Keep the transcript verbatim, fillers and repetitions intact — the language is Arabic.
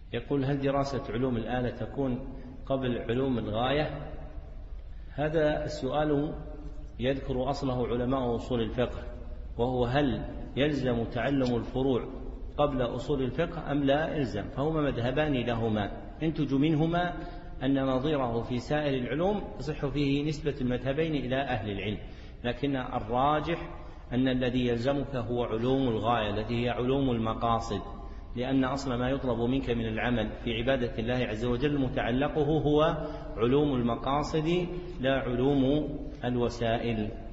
يقول: هل دراسة علوم الآلة تكون قبل علوم الغاية؟ هذا السؤال يذكر أصله علماء أصول الفقه، وهو هل يلزم تعلم الفروع قبل أصول الفقه أم لا يلزم؟ فهما مذهبان لهما، ينتج منهما أن نظيره في سائر العلوم تصح فيه نسبة المذهبين إلى أهل العلم، لكن الراجح أن الذي يلزمك هو علوم الغاية التي هي علوم المقاصد، لأن أصل ما يطلب منك من العمل في عبادة الله عز وجل متعلقه هو علوم المقاصد لا علوم الوسائل.